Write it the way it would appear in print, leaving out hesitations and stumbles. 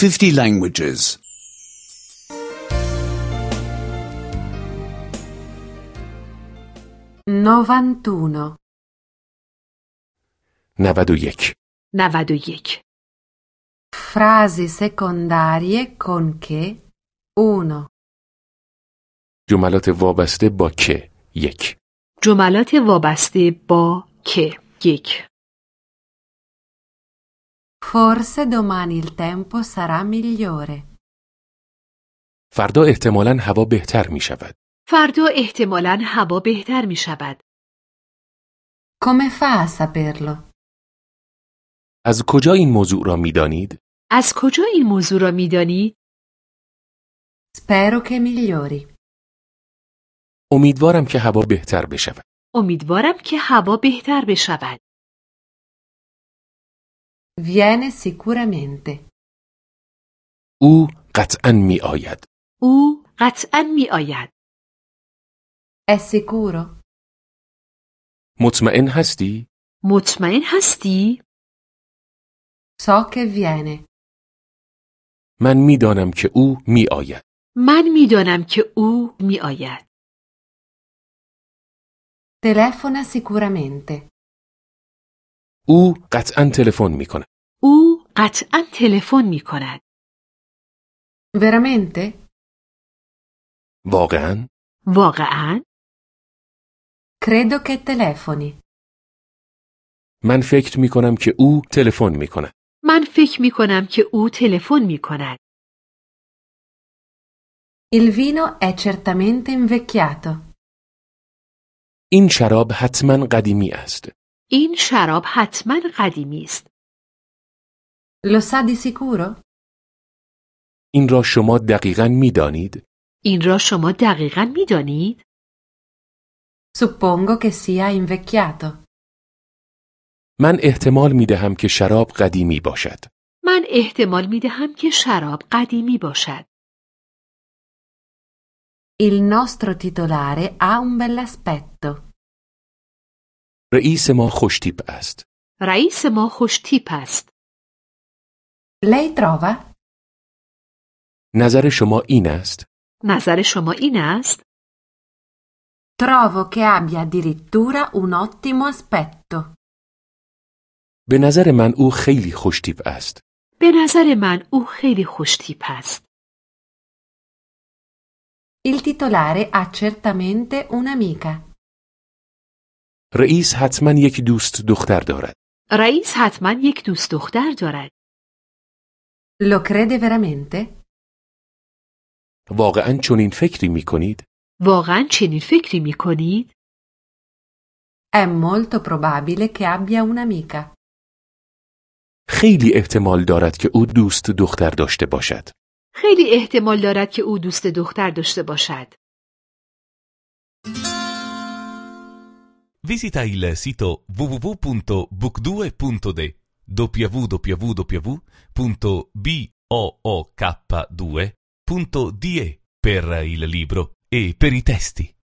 50 languages. 91 91 91 Frasi secondarie con che 1 جملات وابسته با که 1 جملات وابسته با که 1 Forse domani il tempo sarà migliore. فردا احتمالاً هوا بهتر می شود. فردا احتمالاً هوا بهتر می شود. Come fa a saperlo? از کجا این موضوع را می دانید؟ از کجا این موضوع را می دانی؟ Spero che migliori. امیدوارم که هوا بهتر بشود. امیدوارم که هوا بهتر بشود. Viene sicuramente. او قطعاً می آید. او قطعاً می آید. È sicuro? مطمئن هستی؟ مطمئن هستی؟ So che viene. من می دانم که او می آید. من می دانم که او می آید. Telefona sicuramente. او قطعاً تلفن می کند. او قطعاً تلفن می کند. Veramente? واقعاً؟ واقعاً؟ Credo che telefoni. من فکر می کنم که او تلفن می کند. من فکر می کنم که او تلفن می کند. Il vino è certamente invecchiato. این شراب حتماً قدیمی است. این شراب حتماً قدیمی است. Lo sa di sicuro? این را شما دقیقاً می دانید؟ این را شما دقیقاً می دانید؟ Suppongo che sia invecchiato. من احتمال می دهم که شراب قدیمی باشد. من احتمال می دهم که شراب قدیمی باشد. Il nostro titolare ha un bell'aspetto. رئیس ما خوشتیپ است. رئیس ما خوش تیپ است. Lei trova? نظر شما این است؟ نظر شما این است؟ Trovo che abbia addirittura un ottimo aspetto. به نظر من او خیلی خوشتیپ است. به نظر من او خیلی خوش تیپ است. Il titolare ha certamente un'amica. رئیس حتما یک دوست دختر دارد. رئیس حتما یک دوست دختر دارد. Lo crede veramente? واقعاً چنین فکری می کنید؟ واقعاً چنین فکری می کنید؟ È molto probabile che abbia un'amica. خیلی احتمال دارد که او دوست دختر داشته باشد. خیلی احتمال دارد که او دوست دختر داشته باشد. Visita il sito www.book2.de www.book2.de per il libro e per i testi.